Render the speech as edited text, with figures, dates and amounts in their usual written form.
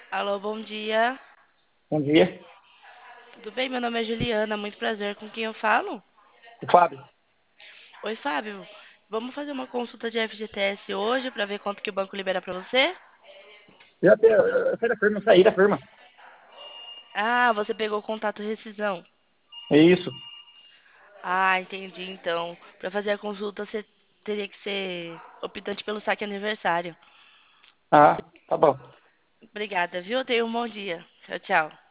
Alô, bom dia. Bom dia. Tudo bem? Meu nome é Juliana, muito prazer. Com quem eu falo? O Fábio. Oi, Fábio. Vamos fazer uma consulta de FGTS hoje para ver quanto que o banco libera para você? Eu saí da firma, eu saí da firma. Ah, você pegou o contato rescisão. É isso. Ah, entendi. Então, para fazer a consulta, você teria que ser optante pelo saque aniversário. Ah, tá bom. Obrigada, viu? Tenha um bom dia. Tchau, tchau.